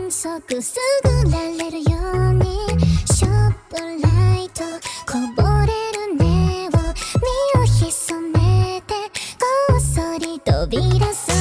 速すぐられるようにショップライトこぼれる根を身を潜めてこっそり飛び出そう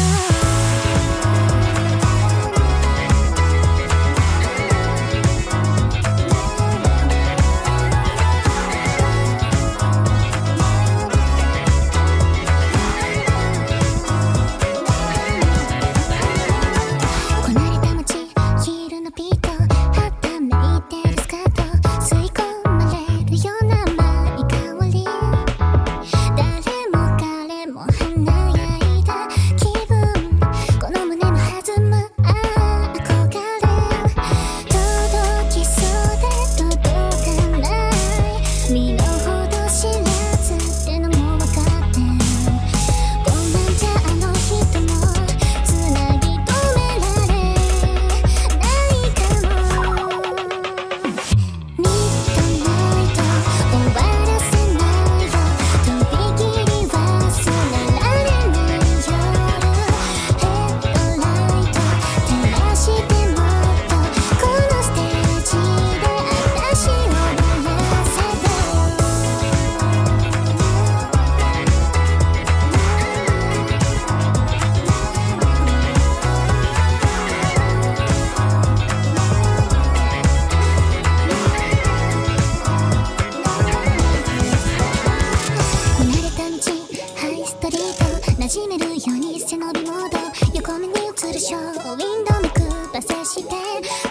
馴染めるように背伸びモード横目に映るショーウィンドウもくばせして